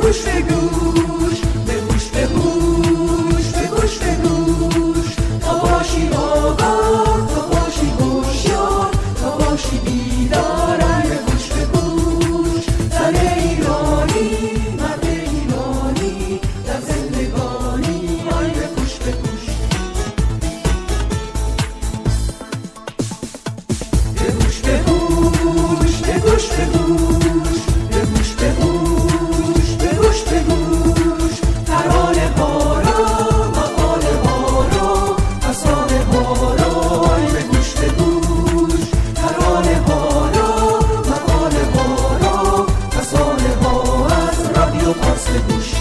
گوش به گوش، به گوش به گوش، به گوش به گوش، تا باشی آگاه، تا باشی هوشیار، تا باشی بیدار. ای به گوش به گوش، زن ایرانی، مرد ایرانی، در زندگانی. ای به گوش به گوش، به گوش به گوش، به گوش به گوش، به گوش به گوش، به گوش به گوش، ترانه ها را، مقاله ها را، فسانه ها را. ای به گوش به گوش، ترانه ها را، مقاله ها را، فسانه ها، از رادیو پارس گوش.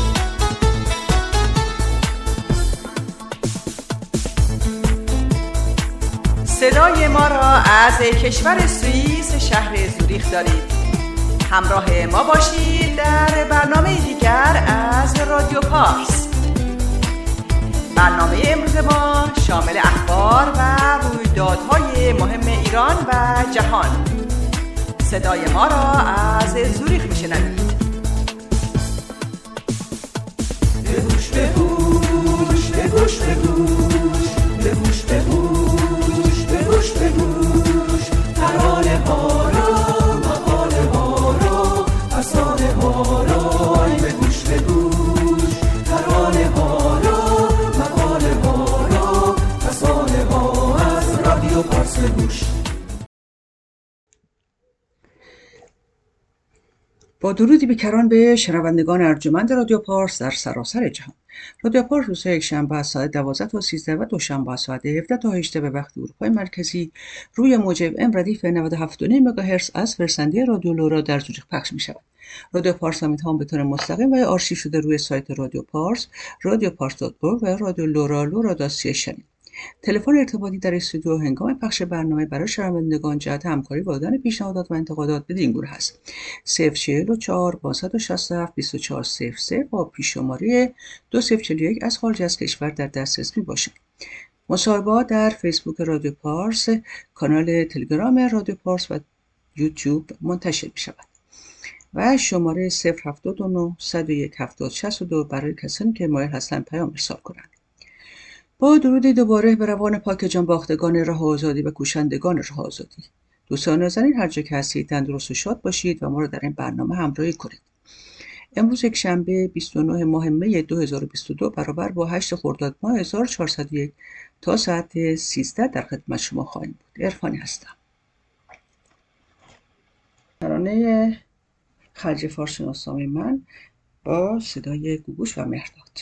صدای ما را از کشور سوئیس شهر زوریخ دارید. همراه ما باشید در برنامه دیگر از رادیو پارس. برنامه امروز ما شامل اخبار و رویدادهای مهم ایران و جهان. صدای ما را از زوریخ میشنوید. به گوش به گوش، به گوش به گوش، به گوش به گوش، به گوش به گوش، ترانه ها را، مقاله ها را، فسانه ها را. ای به گوش به گوش، ترانه ها را، مقاله ها را، فسانه ها، از رادیو پارس گوش. با درودی بیکران به شنوندگان ارجمند رادیو پارس در سراسر جهان. رادیو پارس روزهای یکشنبه از ساعت 12 تا 13 و دوشنبه از ساعت 17 تا 18 به وقت اروپای مرکزی روی موج FM ردیف 97.9 مگاهرتز از فرسنده رادیو لورا در زوریخ پخش می شود. رادیو پارس هم میتوان به طور مستقیم و آرشیو شده روی سایت رادیو پارس، radiopars.org و رادیو لورا شنید. تلفن ارتباطی در استودیو هنگام پخش برنامه برای شنوندگان جهت همکاری و دادن پیشنهادات و انتقادات بدین گونه هست: 044 567 2400 با پیش‌شماره 2041 از خارج از کشور در دسترس می‌باشد. مصاحبه‌ها در فیسبوک رادیو پارس، کانال تلگرام رادیو پارس و یوتیوب منتشر می‌شود. و شماره 079 101 7062 برای کسانی که مایل هستند پیام ارسال کنند. با درود دوباره به روان پاک جان باختگان راه آزادی و کوشندگان راه آزادی. دوستان نازنین، هر جا که هستید تندرست و شاد باشید و ما را در این برنامه همراهی کنید. امروز یک شنبه 29 ماه می 2022 برابر با 8 خرداد ماه 1401 تا ساعت 13 در خدمت شما خواهیم بود. عرفانی هستم. ترانه خرج فارس شناسنامه من با صدای گوگوش و مهرداد.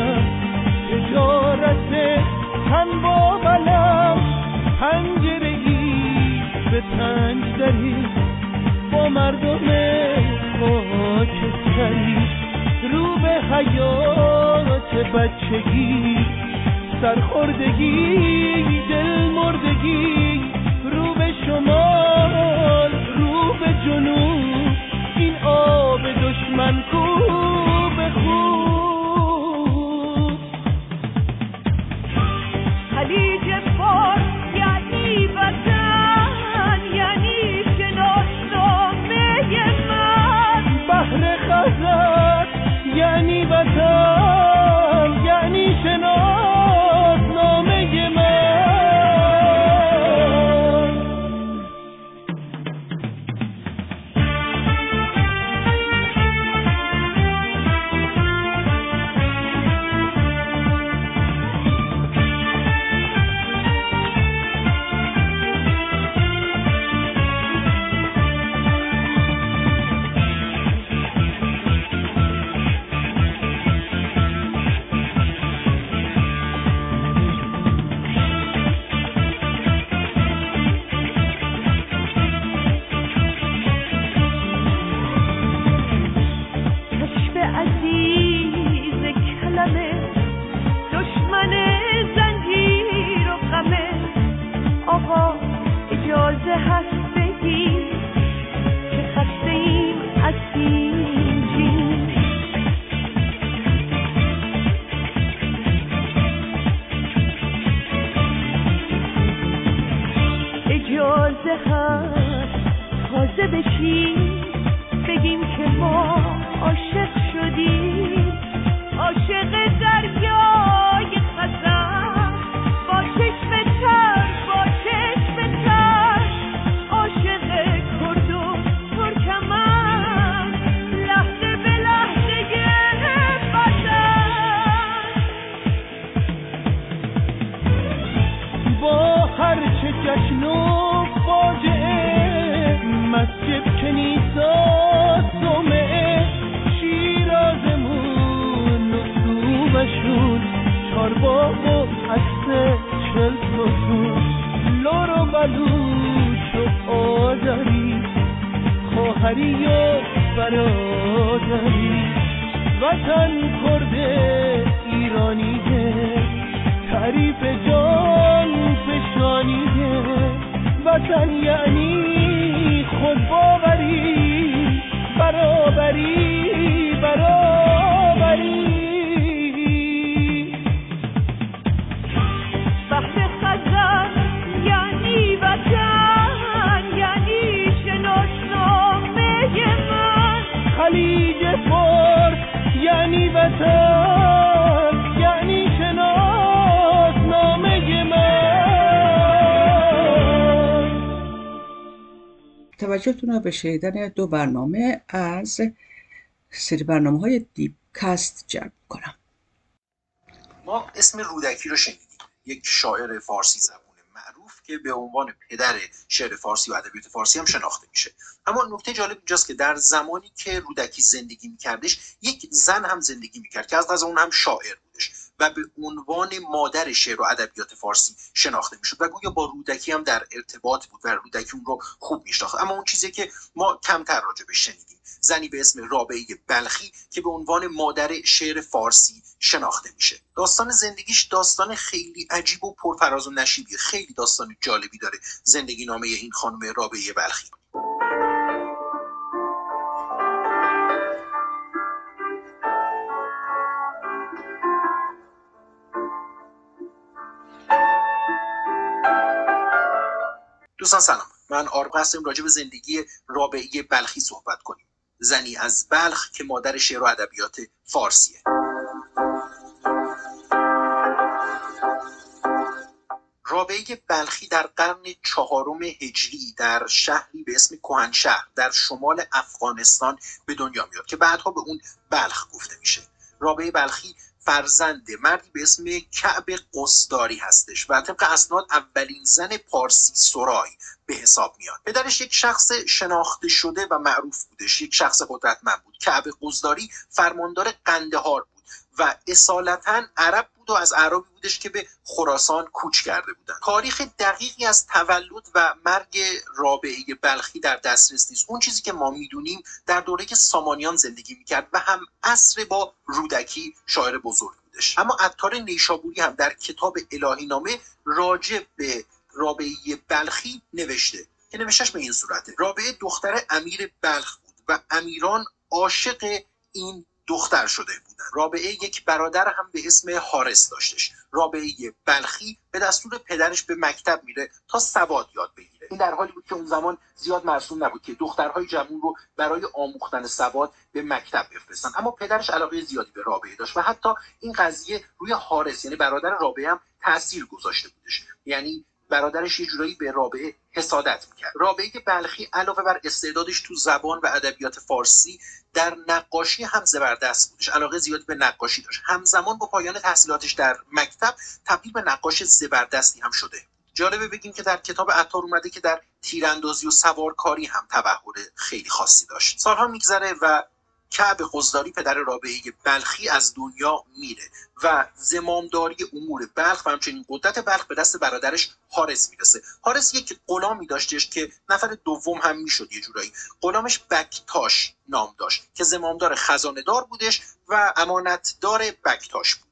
تن با بلم پنجره رنج داری با مردم خاکستری رو به حیات بچگی سرخوردگی دل مردگی رو به شمال رو به جنوب این آب دشمن کو به خوب خلیج فارس یعنی وطن یعنی شناسنامه من بحر خزر یعنی وطن یعنی شناسنامه من توجهتون رو به شنیدن دو برنامه از سری برنامه‌های دیپکست جلب کنم. ما اسم رودکی رو شنیدیم، یک شاعر فارسی زبان معروف که به عنوان پدر شعر فارسی و ادبیات فارسی هم شناخته میشه. اما نکته جالب اینجاست که در زمانی که رودکی زندگی میکردش یک زن هم زندگی میکرد که از قضا اون هم شاعر بودش و به عنوان مادر شعر و ادبیات فارسی شناخته میشد و گویا با رودکی هم در ارتباط بود و رودکی اون رو خوب میشناخت. اما اون چیزی که ما کمتر راجبش شنیدیم، زنی به اسم رابعه بلخی که به عنوان مادر شعر فارسی شناخته میشه. داستان زندگیش داستان خیلی عجیب و پرفراز و نشیبیه، خیلی داستان جالبی داره زندگی نامه این خانم رابعه بلخی. دوستان سلام، من آرپ هستم. راجع به زندگی رابعه بلخی صحبت کنیم، زنی از بلخ که مادر شعر و ادبیات فارسیه. رابعه بلخی در قرن 4 هجری در شهری به اسم کهنشهر در شمال افغانستان به دنیا میاد که بعدها به اون بلخ گفته میشه. رابعه بلخی فرزند مردی به اسم کعب قصداری هستش و طبق اسناد اولین زن پارسی سرای به حساب میاد. پدرش یک شخص شناخته شده و معروف بودش، یک شخص قدرتمند بود. کعب قصداری فرماندار قندهار بود و اصالتا عرب بود و از اعرابی بودش که به خراسان کوچ کرده بودن. تاریخ دقیقی از تولد و مرگ رابعه بلخی در دسترس نیست. اون چیزی که ما میدونیم در دوره سامانیان زندگی میکرد و هم عصر با رودکی شاعر بزرگ بودش. اما عطار نیشابوری هم در کتاب الهی نامه راجع به رابعه بلخی نوشته که نوشتش به این صورته: رابعه دختر امیر بلخ بود و امیران عاشق این دختر شده بودن. رابعه یک برادر هم به اسم حارس داشتش. رابعه بلخی به دستور پدرش به مکتب میره تا سواد یاد بگیره. این در حالی بود که اون زمان زیاد مرسوم نبود که دخترهای جوان رو برای آموختن سواد به مکتب بفرستن، اما پدرش علاقه زیادی به رابعه داشت و حتی این قضیه روی حارس یعنی برادر رابعه هم تاثیر گذاشته بودش. یعنی برادرش یه جورایی به رابعه حسادت میکرد. رابعه بلخی علاوه بر استعدادش تو زبان و ادبیات فارسی در نقاشی هم زبردست بودش. علاقه زیادی به نقاشی داشت. همزمان با پایان تحصیلاتش در مکتب تبدیل به نقاش زبردستی هم شده. جالبه بگیم که در کتاب عطار اومده که در تیراندازی و سوارکاری هم تبحر خیلی خاصی داشت. سالها میگذره و کعب قزداری پدر رابعه بلخی از دنیا میره و زمامداری امور بلخ و همچنین قدرت بلخ به دست برادرش حارس میرسه. حارس یک غلامی داشتش که نفر دوم هم میشد یه جورایی. غلامش بکتاش نام داشت که زمامدار خزانه دار بودش و امانتدار بکتاش بود.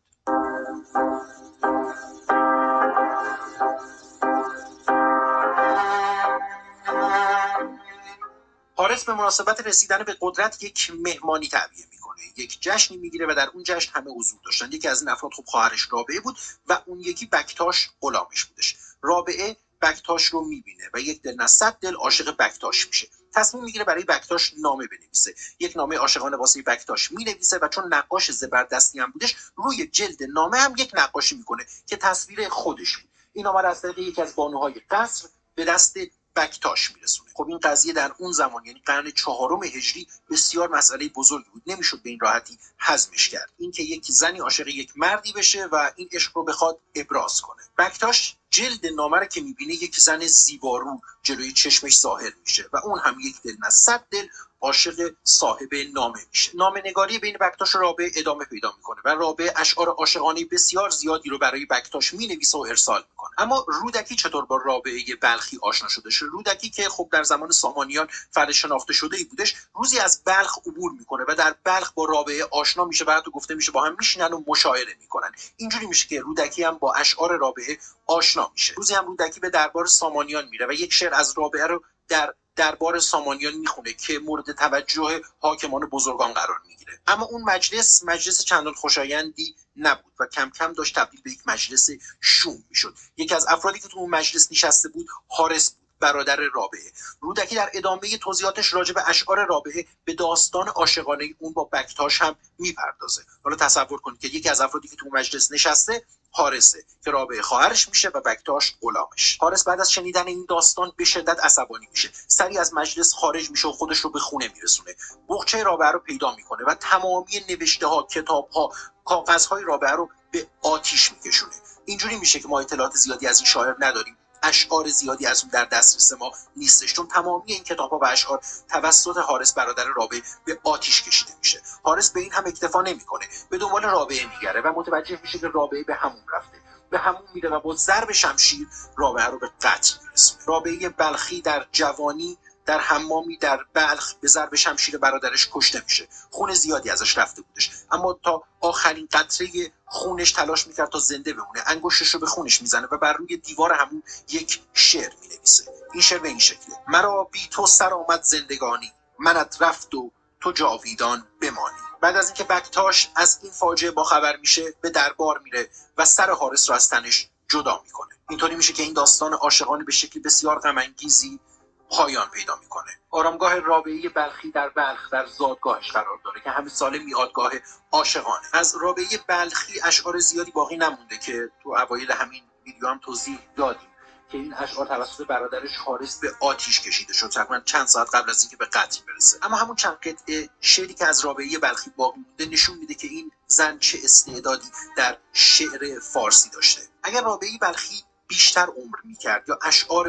حارس به مناسبت رسیدن به قدرت یک مهمانی تعبیه میکنه، یک جشنی میگیره و در اون جشن همه حضور داشتن. یکی از این افراد خب خواهرش رابعه بود و اون یکی بکتاش غلامش بودش. رابعه بکتاش رو میبینه و یک دل نه صد دل عاشق بکتاش میشه. تصمیم میگیره برای بکتاش نامه بنویسه. یک نامه عاشقانه واسه بکتاش مینویسه و چون نقاش زبردستی هم بودش روی جلد نامه هم یک نقاشی میکنه که تصویر خودش بود. این نامه از طریق یکی از بانوهای قصر به دست بکتاش میرسونه. خب این قضیه در اون زمان یعنی قرن 4 هجری بسیار مسئله بزرگی بود. نمیشد به این راحتی هضمش کرد. اینکه یک زنی عاشق یک مردی بشه و این عشق رو بخواد ابراز کنه. بکتاش جلد نامه رو که میبینه یک زن زیبارو جلوی چشمش ظاهر میشه و اون هم یک دل نه صد دل عاشق صاحب نامه میشه. نامه نگاری بین بکتاش و رابعه ادامه پیدا میکنه و رابعه اشعار عاشقانه بسیار زیادی رو برای بکتاش مینویسه و ارسال میکنه. اما رودکی چطور با رابعه بلخی آشنا شدش؟ رودکی که خب در زمان سامانیان فرد شناخته شده ای بودش، روزی از بلخ عبور میکنه و در بلخ با رابعه آشنا میشه. بعد گفته میشه با هم میشینن و مشاعره میکنن. اینجوری میشه که رودکی هم با اشعار رابعه آشنا میشه. روزی هم رودکی به دربار سامانیان میره و یک شعر از رابعه رو در دربار سامانیان میخونه که مورد توجه حاکمان بزرگان قرار میگیره. اما اون مجلس چندان خوشایندی نبود و کم کم داشت تبدیل به یک مجلس شوم میشد. یکی از افرادی که تو اون مجلس نشسته بود حارس بود، برادر رابعه. رودکی در ادامه توضیحاتش راجع به اشعار رابعه به داستان عاشقانه اون با بکتاش هم میپردازه. حالا تصور کنید که یکی از افرادی که تو مجلس نشسته حارسه که رابعه خواهرش میشه و بکتاش غلامش. حارس بعد از شنیدن این داستان به شدت عصبانی میشه. سریع از مجلس خارج میشه و خودش رو به خونه میرسونه. بقچه رابعه رو پیدا میکنه و تمامی نوشته ها، کتاب ها، کاغذهای رابعه رو به آتیش میکشونه. اینجوری میشه که ما اطلاعات زیادی از این شاعر نداریم. اشعار زیادی از اون در دسترس ما نیستش چون تمامی این کتاب‌ها و اشعار توسط حارس برادر رابعه به آتیش کشیده میشه. حارس به این هم اکتفا نمیکنه، به دنبال رابعه میگره و متوجه میشه که رابعه به حموم رفته. به حموم میره و با ضرب شمشیر رابعه رو به قتل میرسونه. رابعه بلخی در جوانی در حمامی در بلخ به ضرب شمشیر برادرش کشته میشه. خون زیادی ازش رفته بودش اما تا آخرین قطره خونش تلاش میکرد تا زنده بمونه. انگشتش رو به خونش میزنه و بر روی دیوار همون یک شعر مینویسه. این شعر به این شکله: مرا بی تو سر آمد زندگانی، منت رفت و تو جاویدان بمانی. بعد از اینکه بکتاش از این فاجعه با خبر میشه به دربار میره و سر حارس رو از تنش جدا میکنه. اینطوری میشه که این داستان عاشقانه به شکلی بسیار غم انگیزی پایان پیدا میکنه. آرامگاه رابعه بلخی در بلخ در زادگاهش قرار داره که همین سال میادگاه عاشقانه. از رابعه بلخی اشعار زیادی باقی نمونده که تو اوایل همین ویدیو هم توضیح دادیم که این اشعار توسط برادرش حارس به آتیش کشیده شد تقریبا چند ساعت قبل از اینکه به قتل برسه. اما همون چند قطعه شعری که از رابعه بلخی باقی مونده نشون میده که این زن چه استعدادی در شعر فارسی داشته. اگر رابعه بلخی بیشتر عمر میکرد یا اشعار اون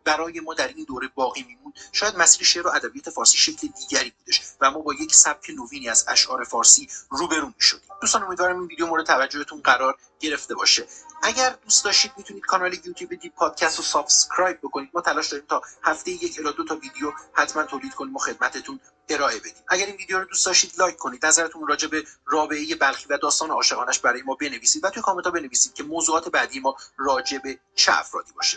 برای ما در این دوره باقی میموند، شاید مسیر شعر و ادبیات فارسی شکل دیگری بودش و ما با یک سبک نوینی از اشعار فارسی روبرو میشدیم. دوستان امیدوارم این ویدیو مورد توجهتون قرار گرفته باشه. اگر دوست داشتید میتونید کانال یوتیوب دی پادکست رو سابسکرایب بکنید. ما تلاش داریم تا هفته 1 الی 2 تا ویدیو حتما تولید کنیم و خدمتتون ارائه بدیم. اگر این ویدیو رو دوست داشتید لایک کنید، نظرتون راجع به رابعه بلخی و داستان عاشقانش برای ما بنویسید و توی کامنت ها بنویسید که موضوعات بعدی ما راجع به چه افرادی باشه.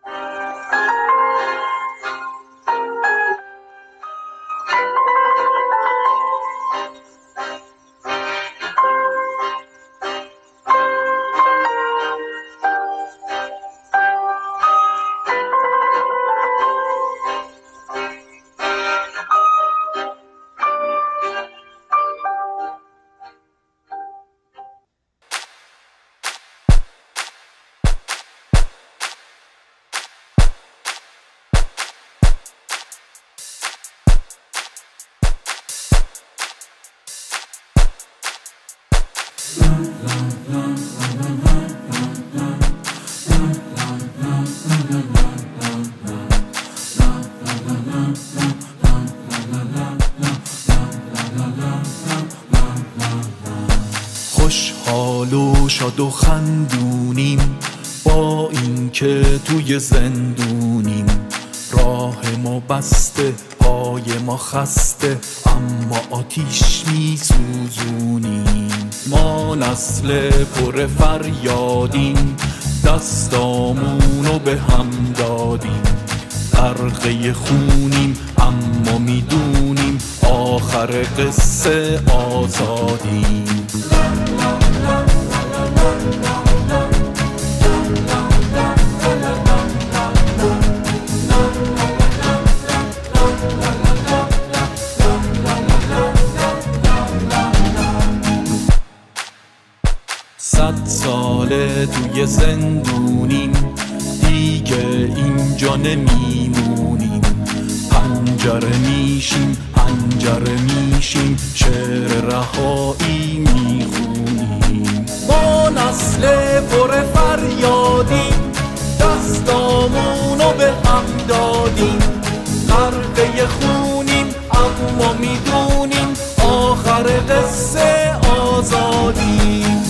خوشحال و شاد و خندونیم با اینکه توی زندونیم، راه ما بسته پای ما خسته اما آتیش میسوزونیم. ما نسل پر فریادیم، دستامونو به هم دادیم، غرقه خونیم اما میدونیم آخر قصه آزادیم. ساله توی زندونیم، دیگه اینجا نمیمونیم، پنجره میشیم شعر رهایی میخونیم. ما نسل پر فریادیم، دستامونو به هم دادیم، غرقه خونیم اما میدونیم آخر قصه آزادیم.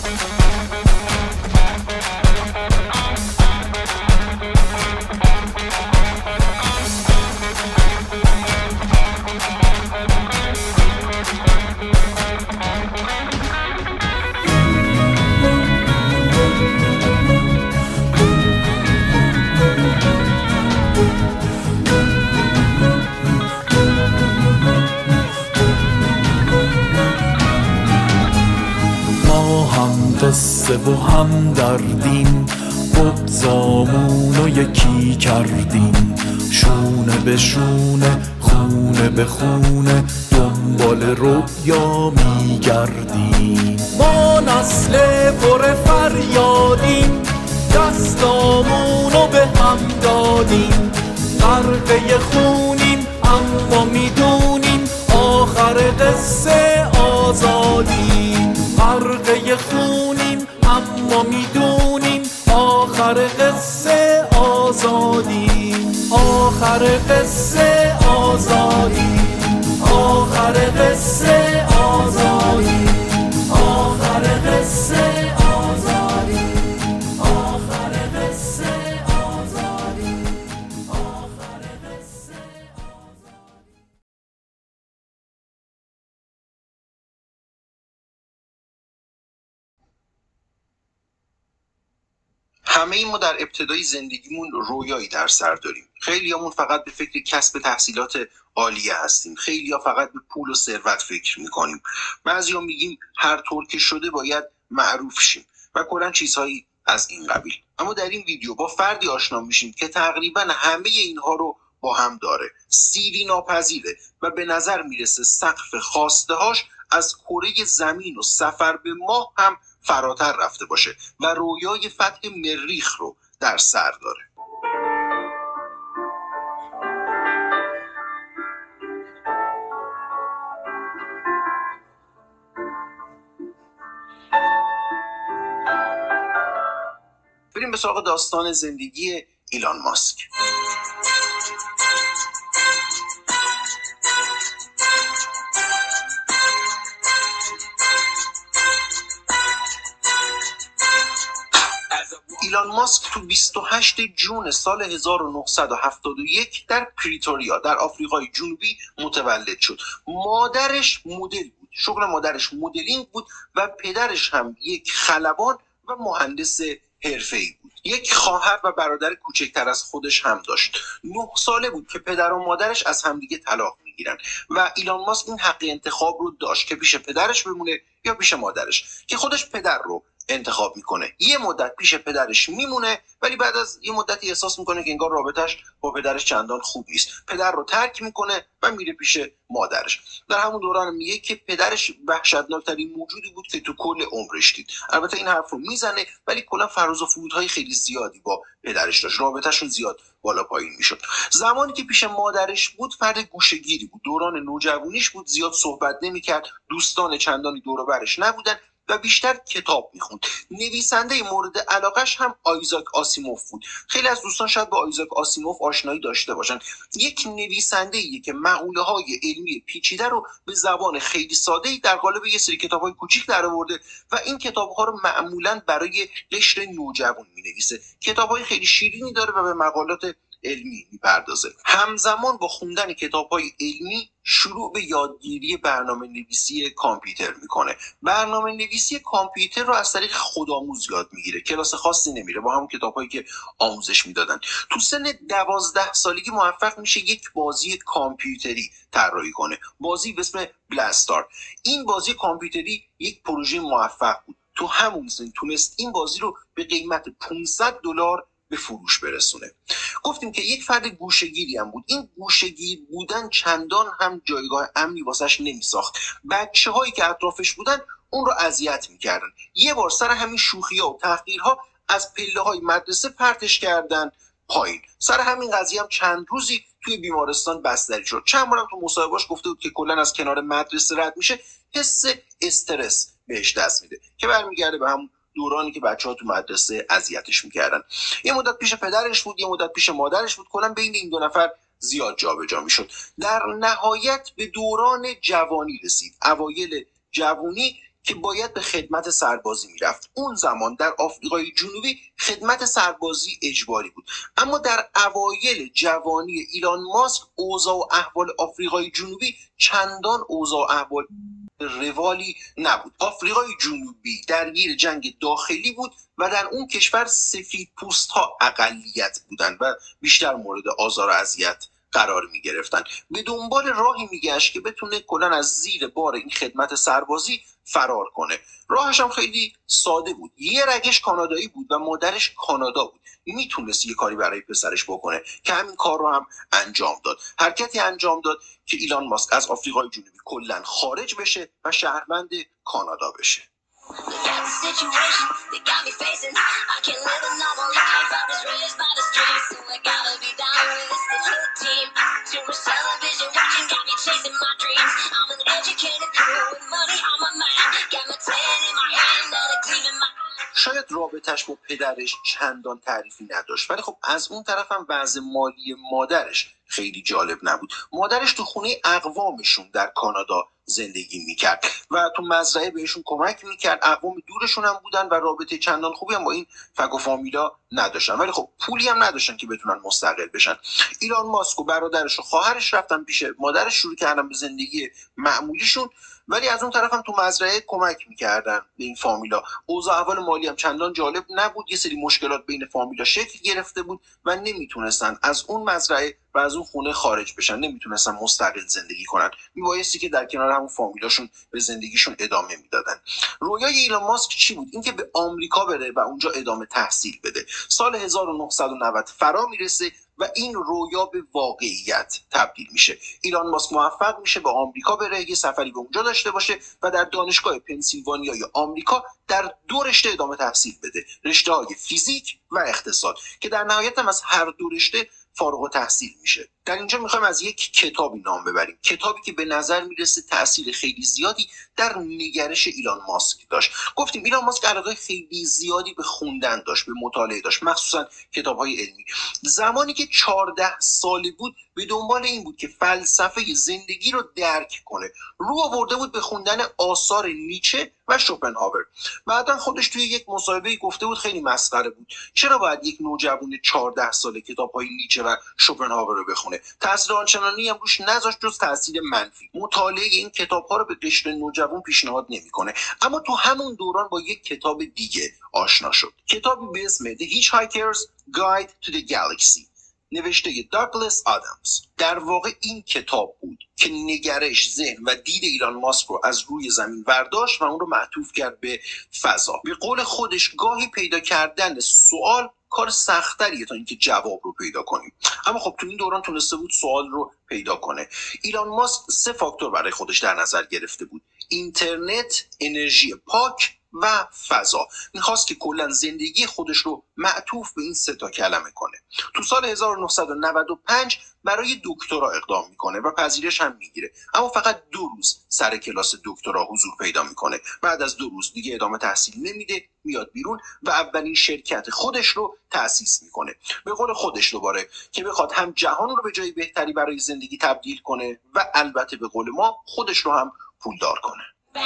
قصه و هم دردیم، بغضامونو یکی کردیم، شونه به شونه خونه به خونه دنبال رویا میگردیم. ما نسل پر فریادیم، دستامونو به هم دادیم، غرقه خونیم اما میدونیم آخر قصه آزادیم. غرقه خونیم اما میدونیم آخر قصه آزادیم. آخر قصه آزادیم. آخر قصه آزادیم. آخر قصه آزادیم. آخر قصه آزادیم. آخر قصه همه ما در ابتدای زندگیمون رویایی در سر داریم. خیلیامون فقط به فکر کسب تحصیلات عالیه هستیم. خیلیا فقط به پول و ثروت فکر میکنیم. بعضیا میگیم هر طور که شده باید معروف شیم و کلاً چیزهایی از این قبیل. اما در این ویدیو با فردی آشنا میشیم که تقریباً همه اینها رو با هم داره. سیری ناپذیره و به نظر میرسه سقف خواسته‌هاش از کره زمین و سفر به ماه هم فراتر رفته باشه و رویای فتح مریخ رو در سر داره. بریم به سراغ داستان زندگی ایلان ماسک. ایلان ماسک تو 28 جون سال 1971 در پریتوریا در آفریقای جنوبی متولد شد. مادرش مدل بود، شغل مادرش مدلینگ بود و پدرش هم یک خلبان و مهندس حرفه‌ای بود. یک خواهر و برادر کوچکتر از خودش هم داشت. 9 ساله بود که پدر و مادرش از همدیگه طلاق میگیرن و ایلان ماسک این حق انتخاب رو داشت که پیش پدرش بمونه یا پیش مادرش، که خودش پدر رو انتخاب میکنه. یه مدت پیش پدرش میمونه ولی بعد از یه مدتی احساس میکنه که انگار رابطش با پدرش چندان خوب نیست، پدر رو ترک میکنه و میره پیش مادرش. در همون دوران میگه که پدرش وحشتناکترین موجودی بود که تو کل عمرش دید. البته این حرف رو میزنه ولی کلا فراز و فرودهای خیلی زیادی با پدرش داشت، رابطهشون زیاد بالا پایین میشد. زمانی که پیش مادرش بود فرد گوشه‌گیری بود، دوران نوجوانیش بود، زیاد صحبت نمیکرد، دوستان چندانی دور و برش نبودن و بیشتر کتاب میخوند. نویسنده مورد علاقش هم آیزاک آسیموف بود. خیلی از دوستان شاید با آیزاک آسیموف آشنایی داشته باشن. یک نویسنده‌ایه که مقوله‌های علمی پیچیده رو به زبان خیلی ساده‌ای در قالب یه سری کتاب‌های کوچیک درآورده و این کتاب‌ها رو معمولاً برای قشر نوجوان می‌نویسه. کتاب‌های خیلی شیرینی داره و به مقالات علمی میپردازه. همزمان با خوندن کتاب‌های علمی شروع به یادگیری برنامه نویسی کامپیوتر میکنه. برنامه نویسی کامپیوتر رو از طریق خودآموز یاد میگیره، کلاس خاصی نمیره، با همون کتاب‌هایی که آموزش میدادن. تو سن 12 سالگی موفق میشه یک بازی کامپیوتری طراحی کنه، بازی به اسم بلاستار. این بازی کامپیوتری یک پروژه موفق بود. تو همون سن تونست این بازی رو به قیمت $500 به فروش برسونه. گفتیم که یک فرد گوشه‌گیری هم بود. این گوشه‌گیر بودن چندان هم جایگاه امنی واسش نمیساخت. بچه‌هایی که اطرافش بودن اون رو اذیت میکردن. یه بار سر همین شوخی‌ها و تحقیرها از پله‌های مدرسه پرتش کردن پایین. سر همین قضیه هم چند روزی توی بیمارستان بستری شد. چند بارم تو مصاحبه‌اش گفته بود که کلاً از کنار مدرسه رد میشه، حس استرس بهش دست میده که برمیگرده به همون دورانی که بچه‌ها تو مدرسه اذیتش میکردن. یه مدت پیش پدرش بود، یه مدت پیش مادرش بود، کلا بین این دو نفر زیاد جابجا میشد. در نهایت به دوران جوانی رسید، اوایل جوانی که باید به خدمت سربازی میرفت. اون زمان در آفریقای جنوبی خدمت سربازی اجباری بود. اما در اوایل جوانی ایلان ماسک اوضاع و احوال آفریقای جنوبی چندان اوضاع و احوال روالی نبود. آفریقای جنوبی درگیر جنگ داخلی بود و در اون کشور سفید پوست ها اقلیت بودند و بیشتر مورد آزار و اذیت قرار می گرفتن. به دنبال راهی می گشت که بتونه کلاً از زیر بار این خدمت سربازی فرار کنه. راهش هم خیلی ساده بود. یه رگش کانادایی بود و مادرش کانادا بود. میتونست یه کاری برای پسرش بکنه که همین کار رو هم انجام داد. حرکتی انجام داد که ایلان ماسک از آفریقای جنوبی کلاً خارج بشه و شهروند کانادا بشه. شاید رابطش با پدرش چندان تعریفی نداشت، ولی خب از اون طرف هم وضع مالی مادرش خیلی جالب نبود. مادرش تو خونه اقوامشون در کانادا زندگی میکرد و تو مزرعه بهشون کمک میکرد. اقوام دورشون هم بودن و رابطه چندان خوبی هم با این فک و فامیلا نداشتن، ولی خب پولی هم نداشتن که بتونن مستقل بشن. ایلان ماسک و برادرش و خواهرش رفتن پیش مادرش، شروع کردن به زندگی معمولیشون، ولی از اون طرف هم تو مزرعه کمک میکردن به این فامیلا. اوضاع احوال مالی هم چندان جالب نبود، یه سری مشکلات بین فامیلا شکل گرفته بود و نمیتونستن از اون مزرعه و از اون خونه خارج بشن، نمیتونستن مستقل زندگی کنن، میبایستی که در کنار همون فامیلاشون به زندگیشون ادامه میدادن. رویای ایلان ماسک چی بود؟ اینکه به آمریکا بره و اونجا ادامه تحصیل بده. سال 1990 فرا میرسه و این رویا به واقعیت تبدیل میشه. ایلان ماسک موفق میشه به آمریکا بره، یه سفری به اونجا داشته باشه و در دانشگاه پنسیلوانیای آمریکا در 2 رشته ادامه تحصیل بده، رشته‌های فیزیک و اقتصاد، که در نهایت هم از هر 2 رشته فارغ التحصیل میشه. در اینجا میخوایم از یک کتابی نام ببریم، کتابی که به نظر میرسه تأثیر خیلی زیادی در نگرش ایلان ماسک داشت. گفتیم ایلان ماسک علاقه خیلی زیادی به خوندن داشت، به مطالعه داشت، مخصوصا کتاب‌های علمی. زمانی که 14 ساله بود به دنبال این بود که فلسفه زندگی رو درک کنه. رو آورده بود به خوندن آثار نیچه و شوپنهاور. بعدا خودش توی یک مصاحبه گفته بود خیلی مسخره بود، چرا باید یک نوجوان 14 ساله کتاب‌های نیچه و شوپنهاور رو بخونه؟ تاثیر آنچنانی هم روش نذاشت جز تاثیر منفی. مطالعه این کتاب‌ها رو به قشر نوجوان پیشنهاد نمی‌کنه. اما تو همون دوران با یک کتاب دیگه آشنا شد، کتابی به اسم The Hitchhiker's Guide to the Galaxy نوشته داگلاس آدامز. در واقع این کتاب بود که نگرش، ذهن و دید ایلان ماسک رو از روی زمین برداشت و اون رو معطوف کرد به فضا. به قول خودش گاهی پیدا کردن سوال کار سخت‌تریه تا اینکه جواب رو پیدا کنیم، اما خب تو این دوران تونسته بود سوال رو پیدا کنه. ایلان ماسک 3 فاکتور برای خودش در نظر گرفته بود: اینترنت، انرژی پاک و فضا. میخواست که کلا زندگی خودش رو معطوف به این 3 کلمه کنه. تو سال 1995 برای دکترا اقدام میکنه و پذیرش هم میگیره، اما فقط 2 روز سر کلاس دکترا حضور پیدا میکنه. بعد از 2 روز دیگه ادامه تحصیل نمیده، میاد بیرون و اولین شرکت خودش رو تأسیس میکنه. به قول خودش دوباره که بخواد هم جهان رو به جای بهتری برای زندگی تبدیل کنه و البته به قول ما خودش رو هم پولدار کنه.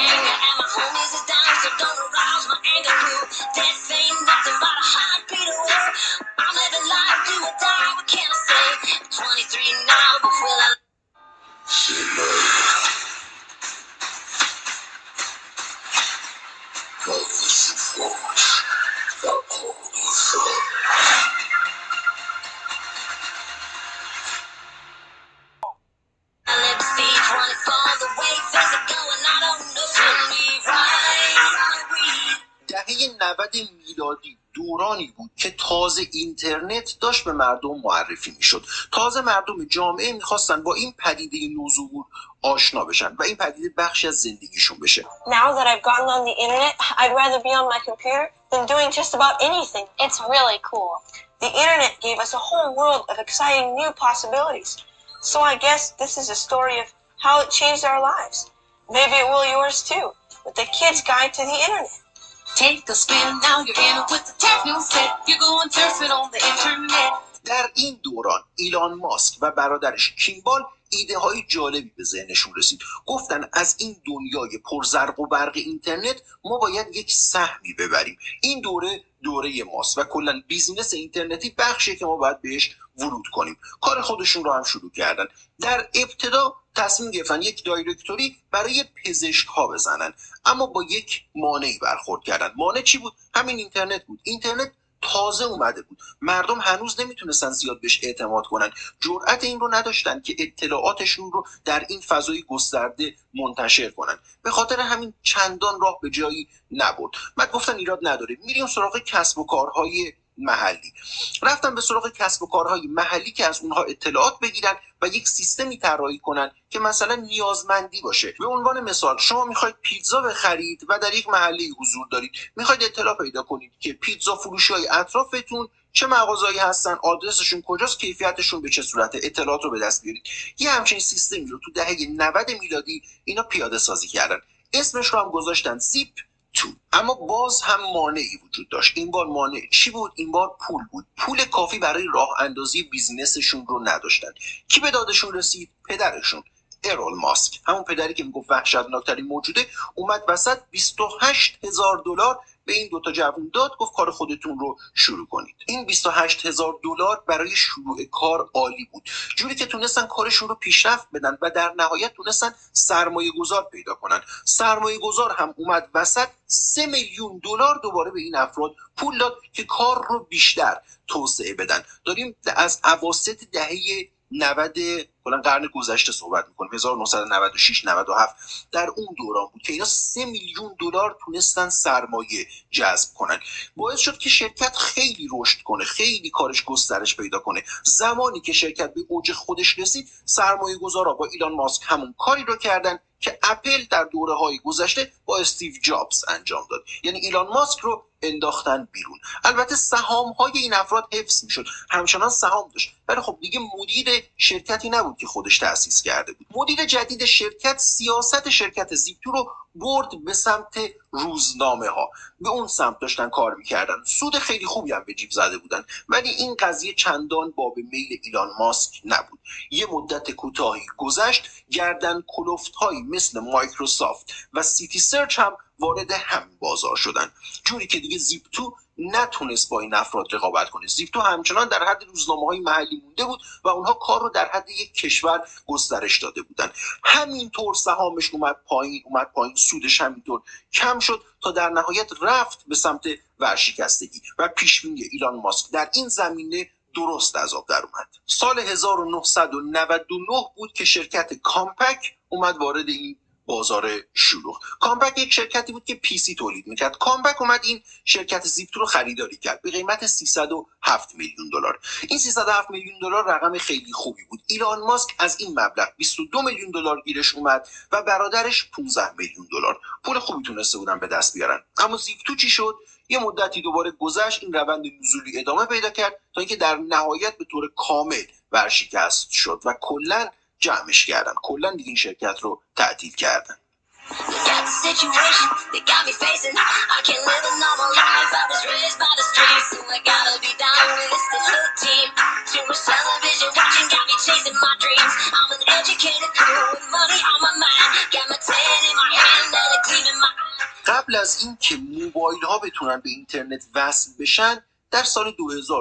دهه 90 میلادی دورانی بود که تازه اینترنت داشت به مردم معرفی میشد. تازه مردم جامعه میخواستن با این پدیده نوظهور آشنا بشن و این پدیده بخشی از زندگیشون بشه. Now that I've gotten on the internet, I'd rather be on my computer than doing just about anything. It's really cool. The internet gave us a whole world of exciting new possibilities. So I guess this is a story of how it changed our lives. Maybe it will yours too, with the Kid's Guide to the Internet. Take a spin, now you're in with the techno set. You're going surfing on the internet. در این دوران ایلان ماسک و برادرش کیمبال ایده های جالبی به ذهنشون رسید. گفتن از این دنیای پرزرق و برق اینترنت ما باید یک سهمی ببریم. این دوره ماست و کلا بیزینس اینترنتی بخشی که ما باید بهش ورود کنیم. کار خودشون رو هم شروع کردن. در ابتدا تصمیم گرفتن یک دایرکتوری برای پزشک ها بزنن، اما با یک مانعی برخورد کردن. مانع چی بود؟ همین اینترنت بود. اینترنت تازه اومده بود، مردم هنوز نمیتونستن زیاد بهش اعتماد کنن، جرأت این رو نداشتن که اطلاعاتشون رو در این فضای گسترده منتشر کنن. به خاطر همین چندان راه به جایی نبرد. بعد گفتن ایراد نداره، میریم سراغ کسب و کارهای محلی. رفتن به سراغ کسب و کارهای محلی که از اونها اطلاعات بگیرن و یک سیستمی طراحی کنن که مثلا نیازمندی باشه. به عنوان مثال شما میخواید پیتزا بخرید و در یک محله حضور دارید، میخواید اطلاع پیدا کنید که پیتزا فروشی‌های اطرافتون چه مغازه‌ای هستن، آدرسشون کجاست، کیفیتشون به چه صورته، اطلاعات رو به دست بیارید. یه همچین سیستمی رو تو دهه 90 میلادی اینا پیاده سازی کردن. اسمش رو هم گذاشتن زیپ تو. اما باز هم مانعی وجود داشت. این بار مانع چی بود؟ این بار پول بود. پول کافی برای راه اندازی بیزینسشون رو نداشتن. کی به دادشون رسید؟ پدرشون، ایلان ماسک، همون پدری که میگفت وحشتناکترین موجوده، اومد وسط $28,000 به این 2 جوون داد، گفت کار خودتون رو شروع کنید. این $28,000 برای شروع کار عالی بود، جوری که تونستن کارشون رو پیشرفت بدن و در نهایت تونستن سرمایه گذار پیدا کنن. سرمایه گذار هم اومد وسط، $3 میلیون دوباره به این افراد پول داد که کار رو بیشتر توسعه بدن. داریم از اواسط دهه 90 کلا قرن گذشته صحبت میکنیم، 1996 97. در اون دوران بود که اینا $3 میلیون تونستن سرمایه جذب کنن. باعث شد که شرکت خیلی رشد کنه، خیلی کارش گسترش پیدا کنه. زمانی که شرکت به اوج خودش رسید، سرمایه گذارا با ایلان ماسک همون کاری رو کردن که اپل در دوره‌های گذشته با استیو جابز انجام داد. یعنی ایلان ماسک رو انداختن بیرون. البته سهام‌های این افراد حفظ میشد، همچنان سهام داشت، ولی خب دیگه مدیر شرکتی نبود که خودش تأسیس کرده بود. مدیر جدید شرکت سیاست شرکت زیپ-تو رو برد به سمت روزنامه‌ها. به اون سمت داشتن کار میکردن، سود خیلی خوبی هم به جیب زده بودن، ولی این قضیه چندان باب میل ایلان ماسک نبود. یه مدت کوتاهی گذشت، گردن کلفت‌هایی مثل مایکروسافت و سیتی سرچ هم وارد همین بازار شدن، جوری که دیگه زیپ-تو نتونست با این افراد رقابت کنه. زیپ-تو همچنان در حد روزنامه‌های محلی مونده بود و اونها کار رو در حد یک کشور گسترش داده بودن. همینطور سهامش اومد پایین، سودش همینطور کم شد تا در نهایت رفت به سمت ورشکستگی و پیشبینی ایلان ماسک در این زمینه درست از آب در اومد. سال 1999 بود که شرکت کامپک اومد وارد این بازار شلوغ. کامپک یک شرکتی بود که PC تولید میکرد. کامپک اومد این شرکت زیپ-تو رو خریداری کرد به قیمت 307 میلیون دلار. این 307 میلیون دلار رقم خیلی خوبی بود. ایلان ماسک از این مبلغ 22 میلیون دلار گیرش اومد و برادرش 15 میلیون دلار. پول خوبی تونسته بودن به دست بیارن. اما زیپ-تو چی شد؟ یه مدتی دوباره گذشت، این روند نزولی ادامه پیدا کرد تا اینکه در نهایت به طور کامل ورشکست شد و کلاً جمعش کردن، کلاً دیگه این شرکت رو تعطیل کردن. قبل از این که موبایل ها بتونن به اینترنت وصل بشن، در سال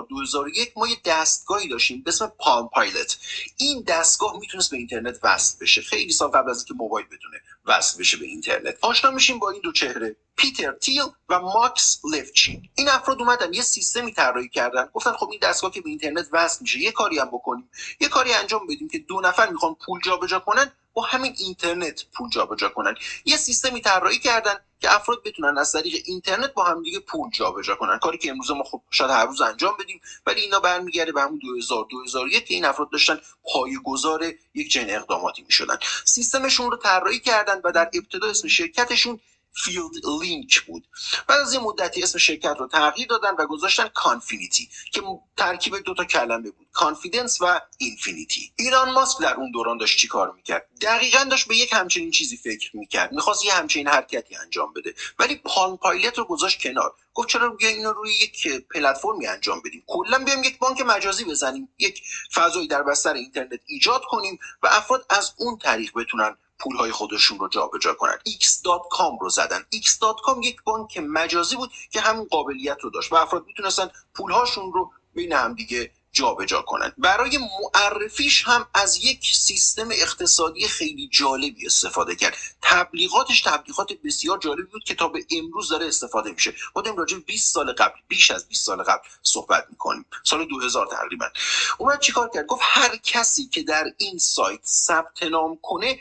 2001 ما یه دستگاهی داشتیم به اسم پالم پایلت. این دستگاه میتونست به اینترنت وصل بشه، خیلی سال قبل از اینکه موبایل بتونه وصل بشه به اینترنت. آشنا میشیم با این دو چهره، پیتر تیل و ماکس لفچین. این افراد اومدن یه سیستمی طراحی کردن، گفتن خب این دستگاه که به اینترنت وصل میشه، یه کاری هم بکنیم، یه کاری انجام بدیم که دو نفر میخوان پول جابجا کنن، با همین اینترنت پول جابجا کنن. یه سیستمی طراحی کردن که افراد بتونن از طریق اینترنت با هم دیگه پول جابجا کنن، کاری که امروز ما خب شاید هر روز انجام بدیم، ولی اینا برمیگرده به همون 2001 که این افراد داشتن پایه‌گذار یک چنین اقداماتی میشدن. سیستمشون رو طراحی کردن و در ابتدا اسم شرکتشون فیلد لینک بود. بعد از یه مدتی اسم شرکت رو تغییر دادن و گذاشتن کانفینیتی که ترکیب دو تا کلمه بود، کانفیدنس و اینفینیتی. ایلان ماسک در اون دوران داشت چی کار میکرد؟ دقیقاً داشت به یک همچین چیزی فکر میکرد، میخواست یه همچین حرکتی انجام بده، ولی پالم پایلت رو گذاشت کنار. گفت چرا بیایم اینو روی یک پلتفرمی انجام بدیم، کلا بیایم یک بانک مجازی بزنیم، یک فضایی در بستر اینترنت ایجاد کنیم و افراد از اون طریق بتونن پولهای خودشون رو جابجا کنن. X.com رو زدن. X.com یک بانک مجازی بود که همین قابلیت رو داشت و افراد میتونستن پولهاشون رو بین هم دیگه جابجا کنن. برای معرفیش هم از یک سیستم اقتصادی خیلی جالبی استفاده کرد. تبلیغاتش تبلیغات بسیار جالبی بود که تا به امروز داره استفاده میشه. ما داریم راجع به 20 سال قبل، بیش از 20 سال قبل صحبت میکنیم. سال 2000 تقریبا. اومد چیکار کرد؟ گفت هر کسی که در این سایت ثبت نام کنه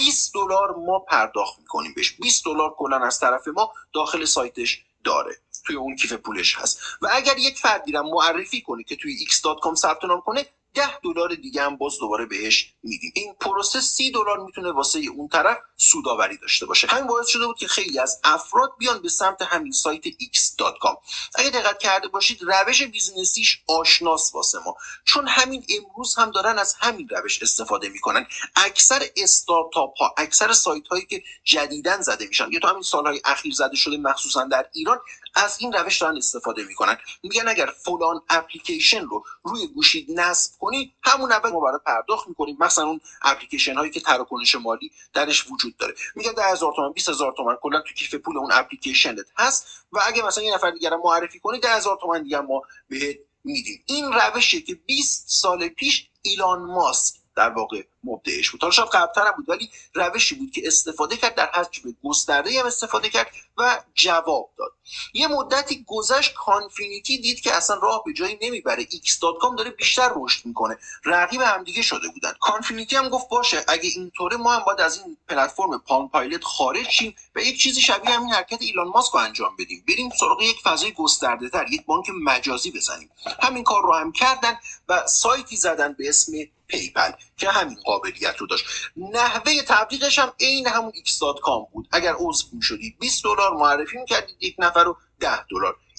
$20 ما پرداخت میکنیم بهش. $20 کلا از طرف ما داخل سایتش داره، توی اون کیف پولش هست و اگر یک فردی رو معرفی کنه که توی X.com ثبت نام کنه $10 دیگه هم باز دوباره بهش میدیم. این پروسه $30 میتونه واسه اون طرف سودآوری داشته باشه. همین باعث شده بود که خیلی از افراد بیان به سمت همین سایت X.com. اگه دقت کرده باشید روش بیزینسیش آشناس واسه ما، چون همین امروز هم دارن از همین روش استفاده میکنن. اکثر استارتاپ ها، اکثر سایت هایی که جدیداً زده میشن یا تو همین سالهای اخیر زده شده مخصوصا در ایران، از این روش دارن استفاده میکنن. میگن اگر فلان اپلیکیشن رو روی گوشید نصب کنی، همون اول ما برای پرداخت میکنیم. مثلا اون اپلیکیشن هایی که تراکنش مالی درش وجود داره، میگن 10,000 تومان 20,000 تومان کلا تو کیف پول اون اپلیکیشنت هست و اگه مثلا یه نفر دیگه رو معرفی کنی 10,000 تومان دیگه ما بهت میدیم. این روشی که 20 سال پیش ایلان ماسک در واقع مبدعش بود. حالا شاید قبل‌تر هم بود ولی روشی بود که استفاده کرد، در حجم گسترده‌ای هم استفاده کرد و جواب داد. یه مدتی گذشت، کانفینیتی دید که اصلا راه به جایی نمیبره، X.com داره بیشتر رشد میکنه، رقیب هم دیگه شده بودن. کانفینیتی هم گفت باشه اگه اینطوره ما هم باید از این پلتفرم پالم پایلت خارج شیم و یک چیزی شبیه همین حرکت ایلان ماسک رو انجام بدیم، بریم سراغ یک فضای گسترده‌تر، یک بانک مجازی بزنیم. همین کار رو هم کردن و سایتی زدن به اسم پیپل که همین قابلیت رو داشت. نحوه تبلیغش هم عین همون X.com بود. اگر عضو می‌شدید $20 معرفی می‌کردید یک نفر رو $10.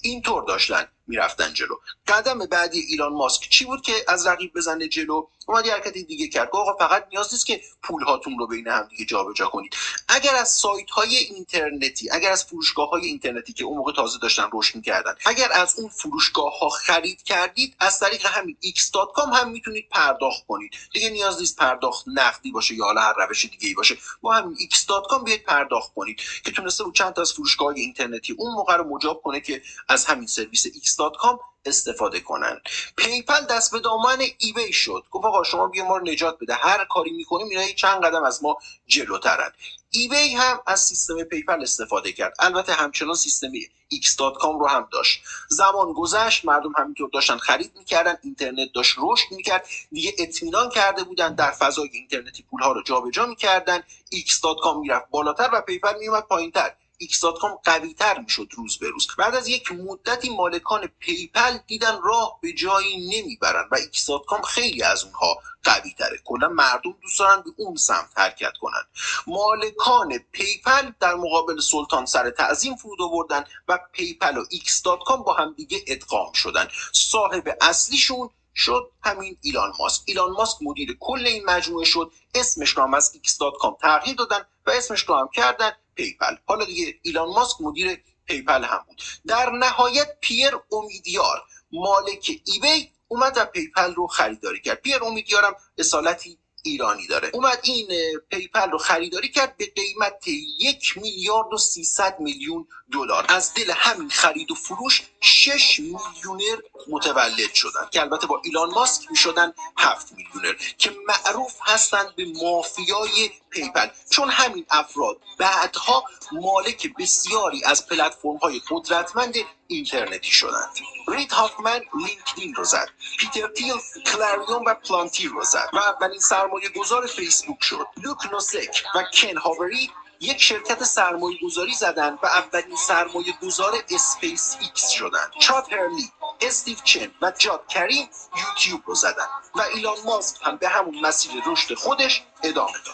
اینطور داشتن میرفتن جلو. قدم بعدی ایلان ماسک چی بود که از رقیب بزنه جلو؟ اومد یه حرکت دیگه کرد. آقا فقط نیاز نیست که پول هاتون رو بین هم دیگه جابجا کنید. اگر از سایت های اینترنتی، اگر از فروشگاه های اینترنتی که اون موقع تازه داشتن رشد می‌کردن، اگر از اون فروشگاه ها خرید کردید، از طریق همین x.com هم میتونید پرداخت کنید. دیگه نیاز نیست پرداخت نقدی باشه یا حالا هر روش دیگه‌ای باشه. با همین x.com بیاید پرداخت کنید که تونسته بود چند تا از فروشگاه اینترنتی اون موقع رو مجاب کنه که از همین سرویس x.com استفاده کنن. پیپل دست به دامن ایبی شد. گفت آقا شما بیا ما رو نجات بده، هر کاری میکنیم اینا چند قدم از ما جلوترن. ایبی هم از سیستم پیپل استفاده کرد. البته همچنان سیستم x.com رو هم داشت. زمان گذشت، مردم همینطور داشتن خرید میکردن، اینترنت داشت رشد میکرد، دیگه اطمینان کرده بودن در فضای اینترنتی پولها رو جابجا میکردن. x.com میرفت بالاتر و پیپل میومد پایینتر. x.com قوی‌تر میشد روز به روز. بعد از یک مدتی مالکان پیپل دیدن راه به جایی نمیبرن و x.com خیلی از اونها قوی‌تره. کلا مردم دوست دارن به اون سمت حرکت کنن. مالکان پیپل در مقابل سلطان سر تعظیم فرود آوردن و پیپل و x.com با هم دیگه ادغام شدن. صاحب اصلیشون شد همین ایلان ماسک. ایلان ماسک مدیر کل این مجموعه شد. اسمش رو هم از x.com تغییر دادن و اسمش رو هم کردن پیپل. حالا دیگه ایلان ماسک مدیر پیپل هم بود. در نهایت پیر اومیدیار مالک ایبی اومد و پیپل رو خریداری کرد. پیر اومیدیار هم اصالتی ایرانی داره. اومد این پیپل رو خریداری کرد به قیمت 1,300,000,000 دلار. از دل همین خرید و فروش 6 میلیونر متولد شدن که البته با ایلان ماسک میشدن 7 میلیونر که معروف هستند به مافیای پیپل، چون همین افراد بعدها مالک بسیاری از پلتفرم‌های قدرتمند اینترنتی شدند. رید هافمن لینکدین رو زد، پیتر تیل کلاریون و پلانتیر رو زد و اولین سرمایه گذار فیسبوک شد. لوک نوسک و کن هاوری یک شرکت سرمایه گذاری زدن و اولین سرمایه گذار اسپیس ایکس شدن. چاد هرلی، استیو چن و جاد کریم یوتیوب رو زدن و ایلان ماسک هم به همون مسیر رشد خودش ادامه داد.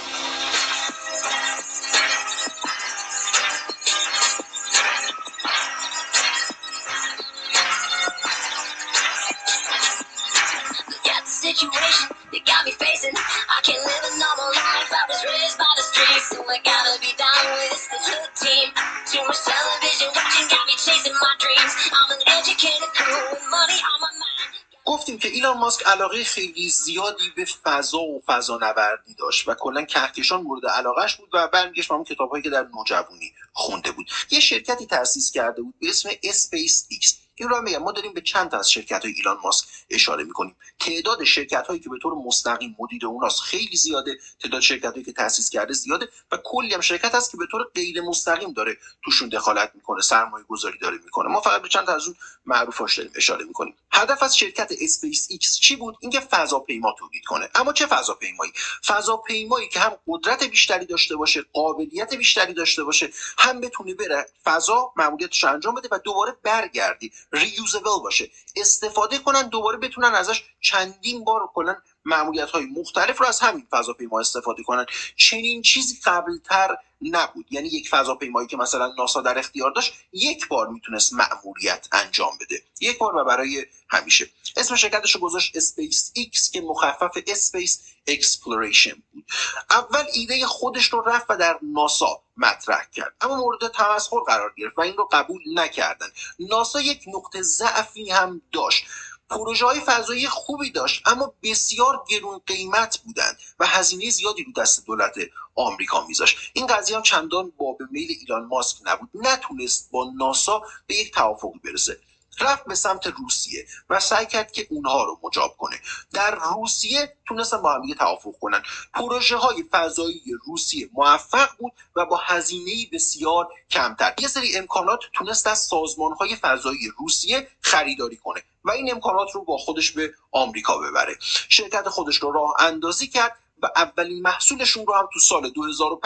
Situation that got me facing. I can't live a normal life. I was raised by the streets, so I gotta be down with this little team. Too much television watching got me chasing my dreams. I'm an educated fool with money on my mind. گفتیم که ایلان ماسک علاقه خیلی زیادی به فضا و فضانوردی داشت و کلا کهکشان مورد علاقهش بود و برمیگشت به اون کتابایی که در نوجوانی خونده بود. یه شرکتی تأسیس کرده بود به اسم اسپیس ایکس. این رو میگم ما داریم به چند تا از شرکت‌های ایلان ماسک اشاره می‌کنیم. تعداد شرکت‌هایی که به طور مستقیم مدیر اوناست خیلی زیاده، تعداد شرکت‌هایی که تأسیس کرده زیاده و کلی هم شرکت هست که به طور غیر مستقیم داره توشون دخالت می‌کنه، سرمایه‌گذاری داره می‌کنه. ما فقط به چند تا از اون معروفاش داریم اشاره می‌کنیم. هدف از شرکت اسپیس ایکس چی بود؟ اینکه فضاپیما تولید کنه. اما چه فضاپیمایی؟ فضاپیمایی که هم قدرت بیشتری داشته باشه، قابلیت بیشتری داشته باشه، هم بتونه بره فضا ماموریتش انجام بده و دوباره برگردی، ریوزبل باشه، استفاده کنن، دوباره بتونن ازش چندین بار کلا ماموریت‌های مختلف رو از همین فضاپیما استفاده کنن. چنین چیزی قبل‌تر نبود. یعنی یک فضاپیمایی که مثلا ناسا در اختیار داشت یک بار میتونست مأموریت انجام بده، یک بار و برای همیشه. اسم شرکتش رو گذاشت اسپیس ایکس که مخفف اسپیس اکسپلوریشن بود. اول ایده خودش رو رفت و در ناسا مطرح کرد، اما مورد تمسخر قرار گرفت و این رو قبول نکردن. ناسا یک نقطه ضعفی هم داشت. پروژه‌های فضایی خوبی داشت اما بسیار گران قیمت بودند و هزینه زیادی رو دست دولت آمریکا میذاشت. این قضیه هم چندان باب میل ایلان ماسک نبود، نتونست با ناسا به یک توافقی برسه. رفت به سمت روسیه و سعی کرد که اونها رو مجاب کنه. در روسیه تونستن با هم دیگه توافق کنن. پروژه‌های فضایی روسیه موفق بود و با هزینه‌ای بسیار کمتر یه سری امکانات تونست از سازمان‌های فضایی روسیه خریداری کنه و این امکانات رو با خودش به آمریکا ببره. شرکت خودش رو راه اندازی کرد و اولین محصولشون رو هم تو سال 2005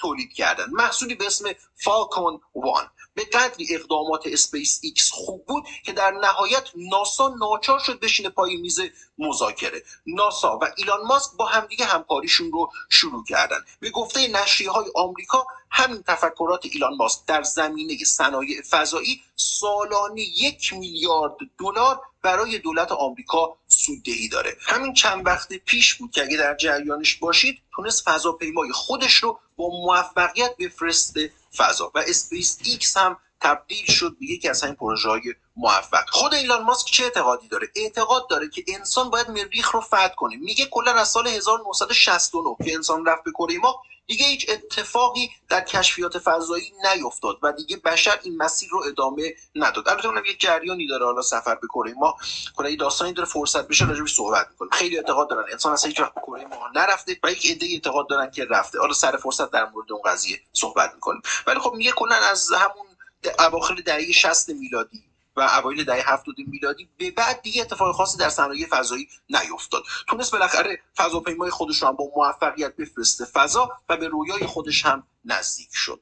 تولید کردن، محصولی به اسم فالکون 1. به قدری اقدامات اسپیس ایکس خوب بود که در نهایت ناسا ناچار شد بشینه پای میز مذاکره. ناسا و ایلان ماسک با همدیگه همکاریشون رو شروع کردن. به گفته نشریه‌های آمریکا، همین تفکرات ایلان ماسک در زمینه صنایع فضایی سالانه 1 میلیارد دلار برای دولت آمریکا سوددهی داره. همین چند وقت پیش بود که اگه در جریانش باشید تونست فضاپیمای خودش رو با موفقیت بفرسته فضا و اسپیس ایکس هم تبدیل شد به یکی از همین پروژه‌های موفق. خود ایلان ماسک چه اعتقادی داره؟ اعتقاد داره که انسان باید مریخ رو فتح کنه. میگه کلا از سال 1969 که انسان رفت به کره ماه دیگه هیچ اتفاقی در کشفیات فضایی نیفتاد و دیگه بشر این مسیر رو ادامه نداد. البته اونم یک جریانی داره، حالا سفر به کره ماه کلا یه داستانی داره، فرصت بشه راجعش صحبت می‌کنیم. خیلی اعتقاد دارن انسان اصلا هیچ وقت به کره ماه نرفته و یک عده اعتقاد دارن که رفته. حالا سر فرصت در مورد اون قضیه صحبت می‌کنیم. ولی خب میگه کلا از همون اواخر دهه 60 میلادی و اوایل دهه 70 میلادی به بعد دیگه اتفاق خاصی در صنایع فضایی نیفتاد. تونست بالاخره فضاپیمای خودش رو هم با موفقیت بفرسته فضا و به رویای خودش هم نزدیک شد.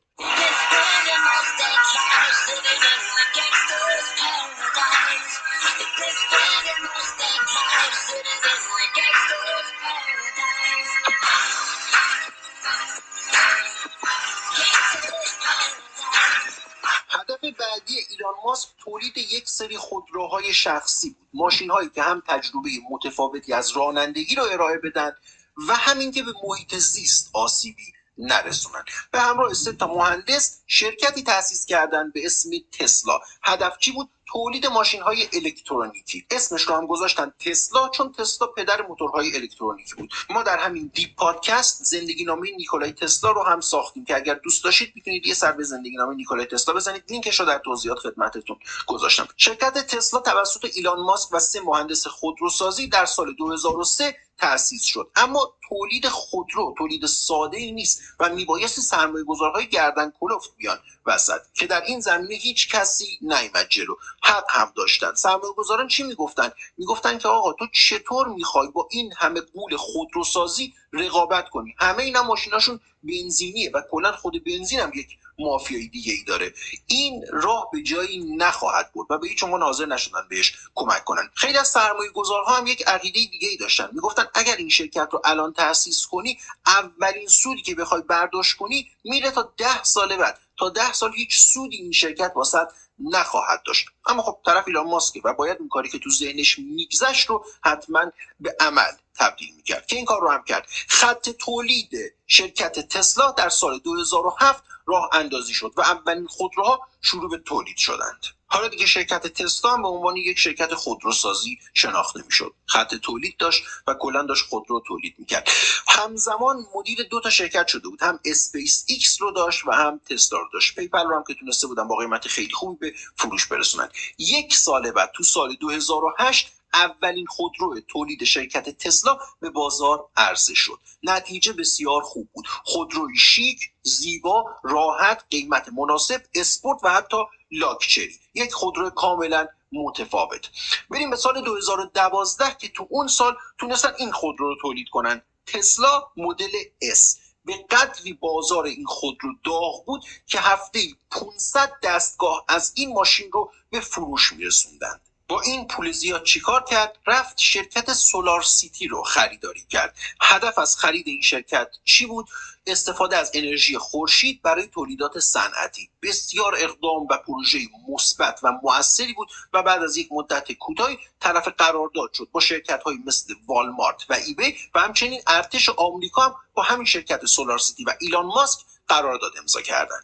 هدف بعدی ایلان ماسک تولید یک سری خودروهای شخصی بود، ماشین‌هایی که هم تجربه متفاوتی از رانندگی رو ارائه بدن و همین که به محیط زیست آسیبی نرسونن. به همراه 3 تا مهندس شرکتی تأسیس کردن به اسم تسلا. هدف چی بود؟ تولید ماشین‌های الکترونیکی. اسمش رو هم گذاشتن تسلا چون تسلا پدر موتورهای الکترونیکی بود. ما در همین دیپ پادکست زندگی نامه نیکولای تسلا رو هم ساختیم که اگر دوست داشتید میتونید یه سر به زندگی نامه نیکولای تسلا بزنید. لینکش رو در توضیحات خدمتتون گذاشتم. شرکت تسلا توسط ایلان ماسک و 3 مهندس خودروسازی در سال 2003 تأسیس شد. اما تولید خودرو تولید ساده‌ای نیست و میبایستی سرمایه‌گذارهای گردن کلفت بیان وسط که در این زمینه هیچ کسی نیامد جلو. حق هم داشتن. سرمایه‌گذاران چی میگفتن؟ میگفتن که آقا تو چطور میخوای با این همه غول خودروسازی رقابت کنی؟ همه اینا ماشیناشون بنزینیه و کلا خود بنزین هم یک مافیای دیگه ای داره. این راه به جایی نخواهد برد و به هیچ عنوان حاضر نشدن بهش کمک کنن. خیلی از سرمایه‌گذارها هم یک عقیده دیگه ای داشتن. میگفتن اگر این شرکت رو الان تأسیس کنی، اولین سودی که بخوای برداشت کنی میره تا 10 سال بعد. تا 10 سال هیچ سودی این شرکت واسط نخواهد داشت. اما خب طرف ایلان ماسک و باید این کاری که تو ذهنش میگذشت رو حتما به عمل تبدیل میکرد که این کار رو هم کرد. خط تولید شرکت تسلا در سال 2007 راه اندازی شد و اولین خودروها شروع به تولید شدند. حالا دیگه شرکت تسلا هم به عنوان یک شرکت خودروسازی شناخته میشد. خط تولید داشت و کلا داشت خودرو تولید میکرد. همزمان مدیر 2 تا شرکت شده بود، هم اسپیس ایکس رو داشت و هم تسلا رو داشت. پیپل رو هم که تونسته بودن با قیمت خیلی خوبی به فروش برسونن. 1 سال بعد تو سال 2008 اولین خودرو تولید شرکت تسلا به بازار عرضه شد. نتیجه بسیار خوب بود. خودروی شیک، زیبا، راحت، قیمت مناسب، اسپورت و حتی لاکچری. یک خودرو کاملا متفاوت. بریم به سال 2012 که تو اون سال تونستن این خودرو رو تولید کنن. تسلا مدل S. به قدری بازار این خودرو داغ بود که هفته‌ای 500 دستگاه از این ماشین رو به فروش میرسوندند. با این پول زیاد چیکار کرد؟ رفت شرکت سولار سیتی رو خریداری کرد. هدف از خرید این شرکت چی بود؟ استفاده از انرژی خورشید برای تولیدات صنعتی. بسیار اقدام و پروژه مثبت و موثری بود و بعد از یک مدت کوتاهی طرف قرارداد شد با شرکت‌های مثل والمارت و ایبی و همچنین ارتش آمریکا هم با همین شرکت سولار سیتی و ایلان ماسک قرارداد امضا کردند.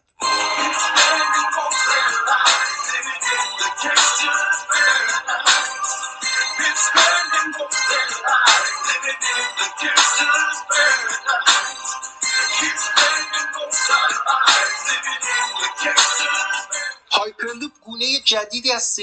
هایپرلوپ گونه جدیدی از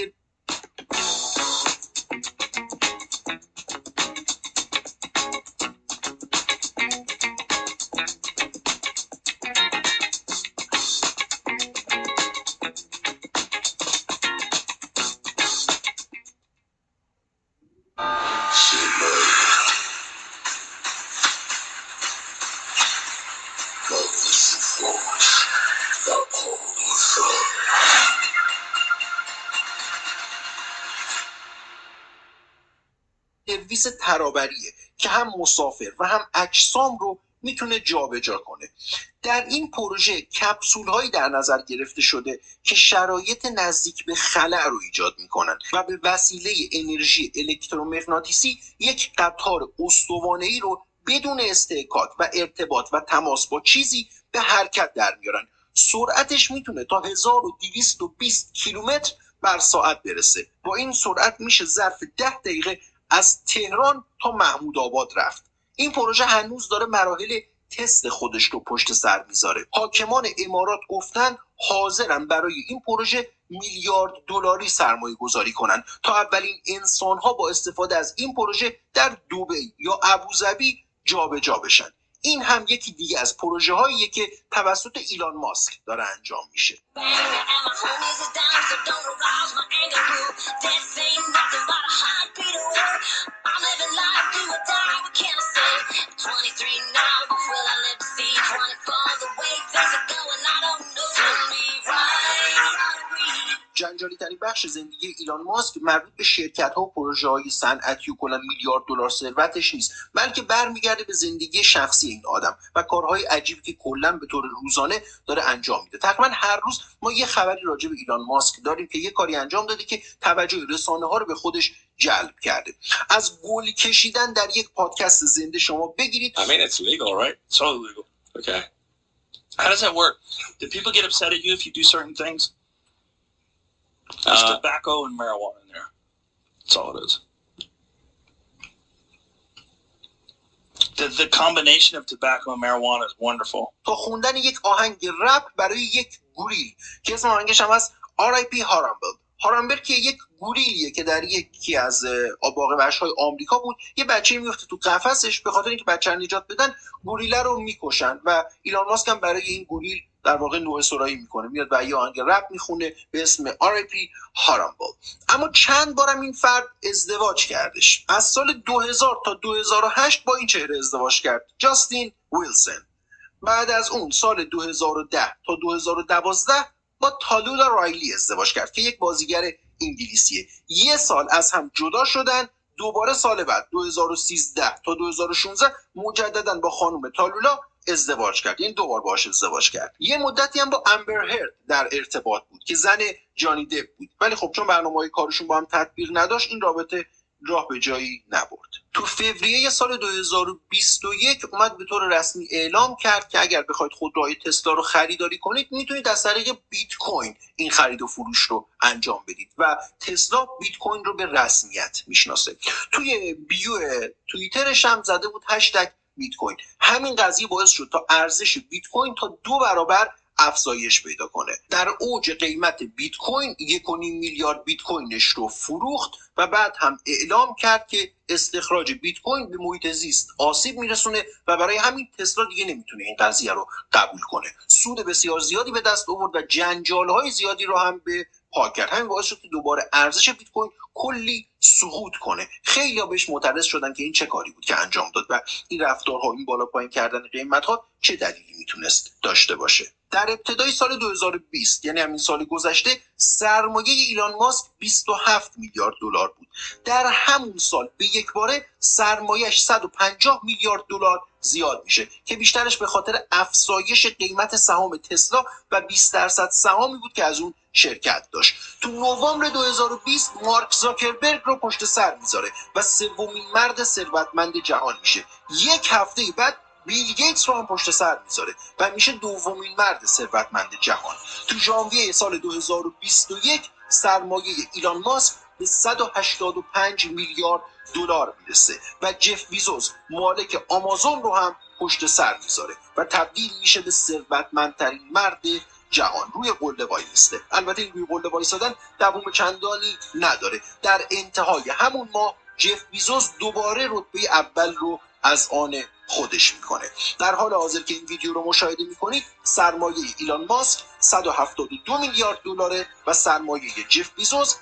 سرویس ترابریه که هم مسافر و هم اجسام رو میتونه جابجا کنه. در این پروژه کپسول هایی در نظر گرفته شده که شرایط نزدیک به خلأ رو ایجاد میکنن و به وسیله انرژی الکترومغناطیسی یک قطار استوانه‌ای رو بدون استحکاک و ارتباط و تماس با چیزی به حرکت در میارن. سرعتش میتونه تا 1220 کیلومتر بر ساعت برسه. با این سرعت میشه ظرف 10 دقیقه از تهران تا محمود آباد رفت. این پروژه هنوز داره مراحل تست خودش رو پشت سر میذاره. حاکمان امارات گفتن حاضرن برای این پروژه میلیارد دلاری سرمایه گذاری کنن تا اولین انسان ها با استفاده از این پروژه در دبی یا ابوظبی جابجا بشن. این هم یکی دیگه از پروژه هاییه که توسط ایلان ماسک داره انجام میشه. جنجالی ترین بخش زندگی ایلان ماسک مربوط به شرکت ها و پروژه های صنعتی و کلا میلیارد دلار ثروتش نیست، بلکه برمیگرده به زندگی شخصی این آدم و کارهای عجیبی که کلا به طور روزانه داره انجام میده. تقریبا هر روز ما یه خبری راجع به ایلان ماسک داریم که یه کاری انجام داده که توجه رسانه ها رو به خودش جلب کرده. از گل کشیدن در یک پادکست زنده شما بگیرید. I mean it's legal, right? It's all legal. Okay. How does that work? Do people get upset at you if you do certain things? There's tobacco and marijuana in there. That's all it is. The combination of tobacco and marijuana is wonderful. تا خوندن یک آهنگ رپ برای یک گوریل که اسم آهنگش هم هست R.I.P. هارامبل. هارامبل که یک گوریلیه که در یکی از باغ وحش‌های آمریکا بود. یه بچه میفته تو قفسش، به خاطر اینکه بچه رو نجات بدن گوریله رو میکشن و ایلان ماسک هم برای این گوریل در واقع نوع سرایی میکنه، میاد و یه آهنگ رپ میخونه به اسم R.I.P. هارامبل. اما چند بارم این فرد ازدواج کردش. از سال 2000 تا 2008 با این چهره ازدواج کرد، جاستین ویلسون. بعد از اون سال 2010 تا 2012 با تالولا رایلی ازدواج کرد که یک بازیگر انگلیسیه. یه سال از هم جدا شدن، دوباره سال بعد 2013 تا 2016 مجددا با خانم تالولا ازدواج کرد، یعنی دوبار باهاش ازدواج کرد. یه مدتی هم با امبر هرد در ارتباط بود که زن جانی دپ بود، ولی خب چون برنامه‌های کارشون با هم تطبیق نداشت این رابطه راه به جایی نبرد. تو فوریه سال 2021 اومد به طور رسمی اعلام کرد که اگر بخواید خودروهای تسلا رو خریداری کنید میتونید از طریق بیت کوین این خرید و فروش رو انجام بدید و تسلا بیت کوین رو به رسمیت میشناسه. توی بیو توییترش هم زده بود بیت کوین. همین قضیه باعث شد تا ارزش بیت کوین تا 2 برابر افزایش پیدا کنه. در اوج قیمت بیت کوین 1.5 میلیارد بیت کوینش رو فروخت و بعد هم اعلام کرد که استخراج بیت کوین به محیط زیست آسیب میرسونه و برای همین تسلا دیگه نمیتونه این قضیه رو قبول کنه. سود بسیار زیادی به دست آورد و جنجال‌های زیادی رو هم به پا کرد. همین باعث شد که دوباره ارزش بیت کوین کلی سقوط کنه. خیلی‌ها بهش معترض شدن که این چه کاری بود که انجام داد و این رفتارها، این بالا پایین کردن قیمت‌ها چه دلیلی میتونست داشته باشه. در ابتدای سال 2020 یعنی همین سال گذشته سرمایه ایلان ماسک 27 میلیارد دلار بود. در همون سال به یک باره سرمایه‌اش 150 میلیارد دلار زیاد میشه که بیشترش به خاطر افزایش قیمت سهام تسلا و 20% سهامی بود که از اون شرکت داشت. تو نوامبر 2020 مارک زاکربرگ رو پشت سر میذاره و سومین مرد ثروتمند جهان میشه. یک هفته بعد بیل گیتس رو هم پشت سر میذاره و میشه دومین مرد ثروتمند جهان. تو ژانویه سال 2021 سرمایه ایلان ماسک به 185 میلیارد دلار میرسه و جف بیزوس مالک آمازون رو هم پشت سر میذاره و تبدیل میشه به ثروتمندترین مرد جهان. روی قله وایسته. البته این روی قله وایسادن دوام چندانی نداره. در انتهای همون ماه جف بیزوس دوباره رتبه اول رو از آن خودش میکنه. در حال حاضر که این ویدیو رو مشاهده میکنید سرمایه ایلان ماسک 172 میلیارد دلاره و سرمایه جف بیزوس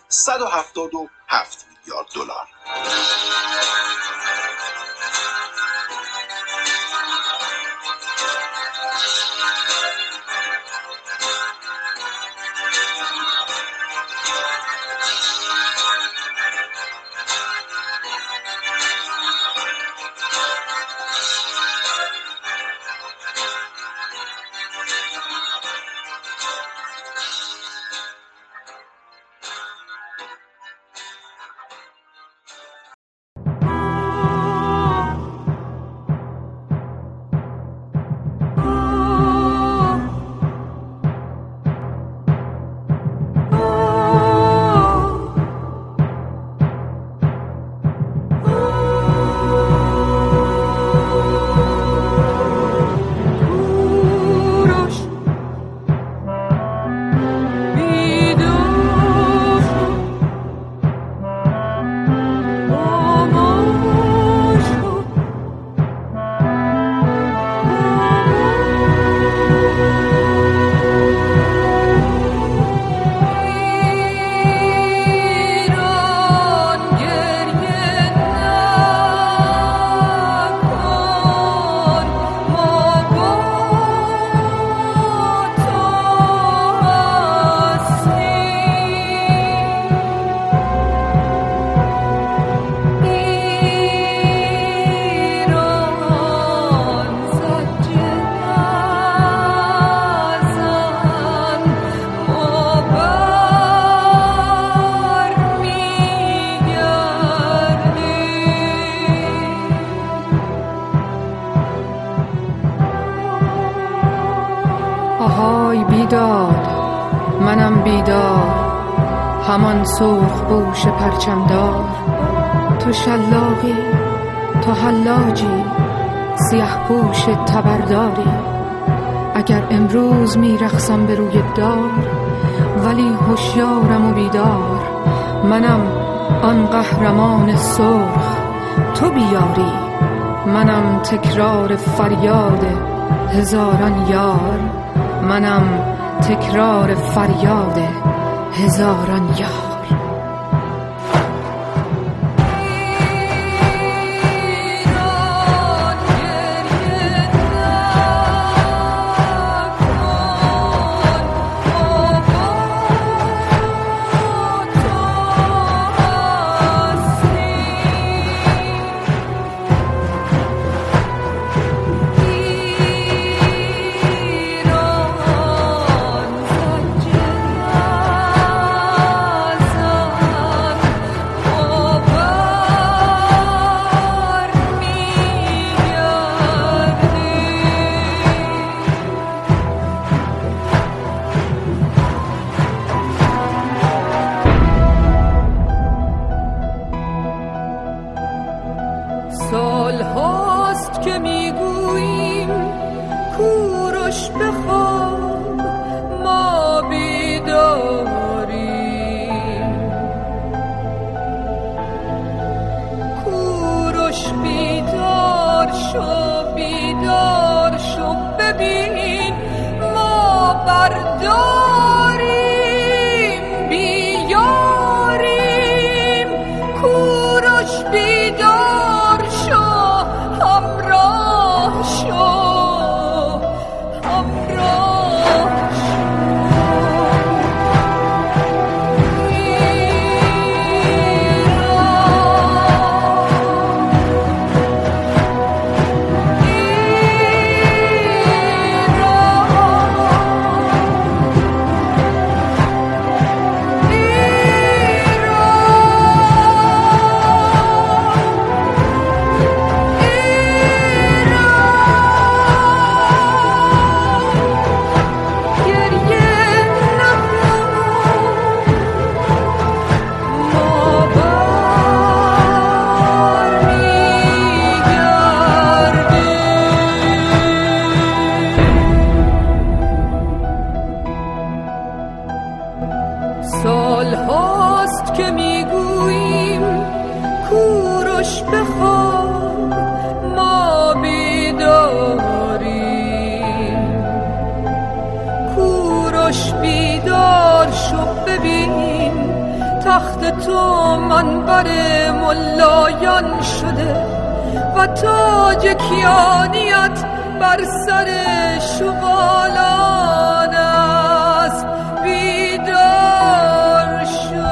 177 میلیارد دلار. آهای بیداد، منم بیدار، همان سرخ بوش پرچمدار. تو شلاقی، تو حلاجی، سیاه پوش تبرداری. اگر امروز میرقصم به روی دار، ولی هوشیارم و بیدار. منم آن قهرمان سرخ، تو بیاری. منم تکرار فریاد هزاران یار. منم تکرار فریاد هزاران یار. سال هاست که میگوییم کوروش بخواب ما بیداریم. کوروش بیدار شو، بیدار شو، ببین ما برداریم بیاریم. کوروش بیدار شو، همراه شو، همراه شو. سال هاست که میگوییم کوروش بخواب ما بیداریم. کوروش بیدار شو، ببین تخت تو منبر ملایان شده و تاج کیانیت بر سر شغالان است. بیدار شو.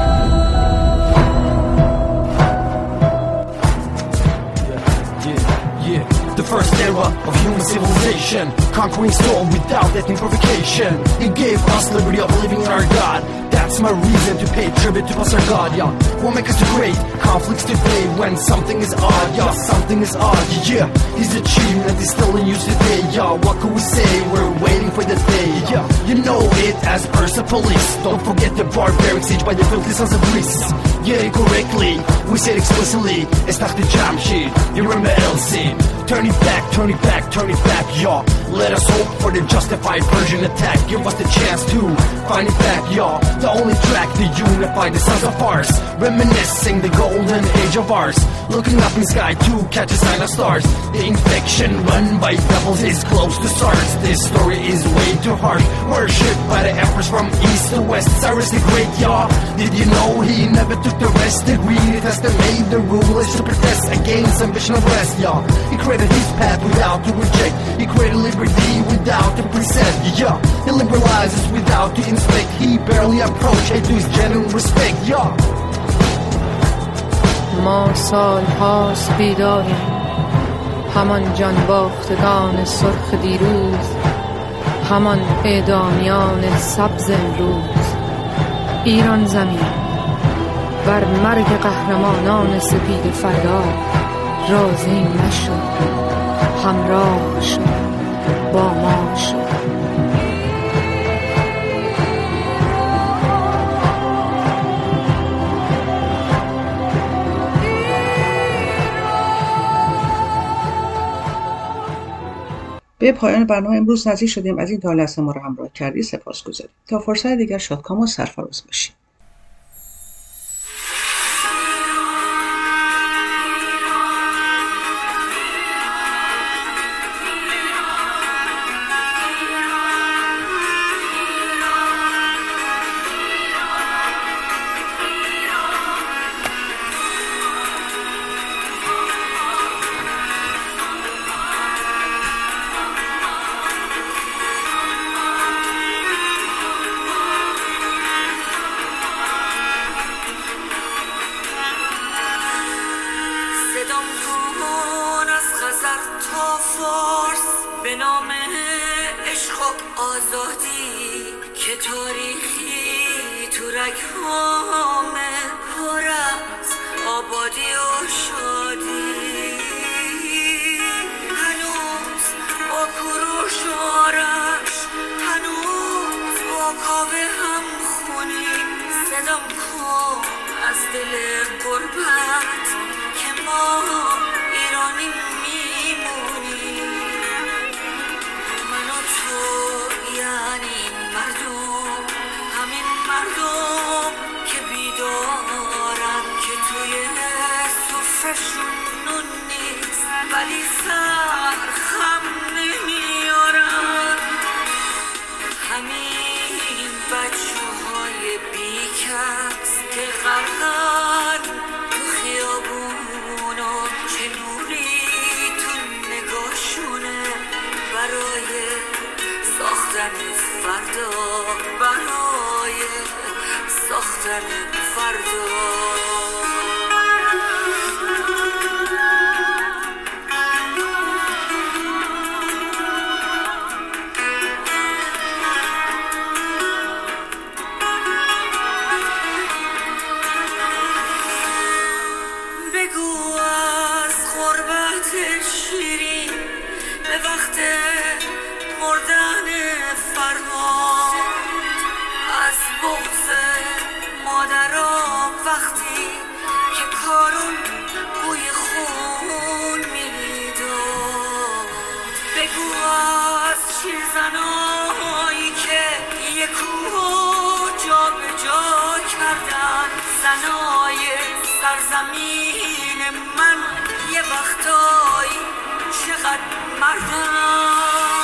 The first era of human civilization, conquering soul without ethnic provocation. It gave us liberty of living in our God. That's my reason to pay tribute to us, our God, yeah. What makes us great? Conflicts today when something is odd, yeah. Something is odd, yeah. His achievement is still in use today, yeah. What could we say? We're waiting for the day, yeah. You know it as Persepolis. Don't forget the barbaric siege by the filthy sons of Greece. Yeah, incorrectly, we said explicitly, it's not the Jamshid. You remember LC? Turn it back, turn it back, turn it back, y'all. Let us hope for the justified Persian attack. Give us the chance to find it back, y'all. The only track to unify the sons of ours. Reminiscing the golden age of ours. Looking up in sky to catch a sign of stars. The infection run by devils is close to start. This story is way too harsh. Worshipped by the emperors from east to west. Cyrus the Great, y'all. Did you know he never took the rest? Agreed it has to made the rulers to protest against ambition of rest, y'all. He created his path without to reject. He created liberty without to present, yeah. He liberalizes without to inspect. He barely approached hate to his genuine respect, yeah. ما سال هاست بیداریم، همان جان باختگان سرخ دیروز، همان اعدامیان سبز امروز. ایران زمین بر مرگ قهرمانان سپید فردا راضی نشد، همراه شد، با ما شد. به پایان برنامه امروز نزدیک شدیم. از این تا لحظه ما را همراه کردید سپاسگزاریم. تا فرصت دیگر شادکام و سرفراز باشید. سرزمین من یه وقتایی چقدر مردم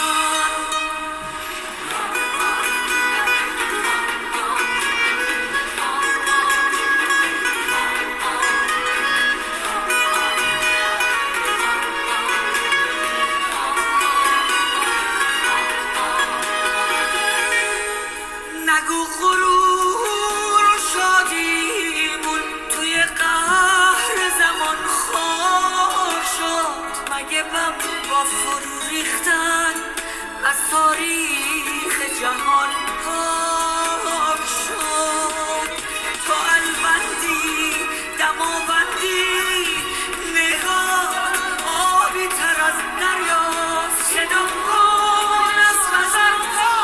نگو غرور و شادیمون توی قهر زمان خار شد، مگه بم با فرو ریختن از تاریخ جهان پاک شد. تو البندی دماوندی نگاه آبی تر از دریا، صدا کن از خزر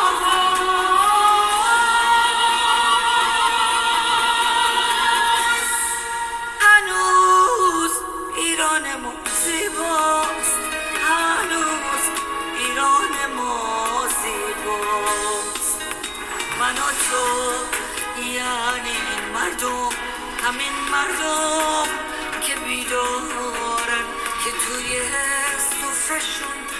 یعنی این مردم، همین مردم که بیدارن که توی سفرشون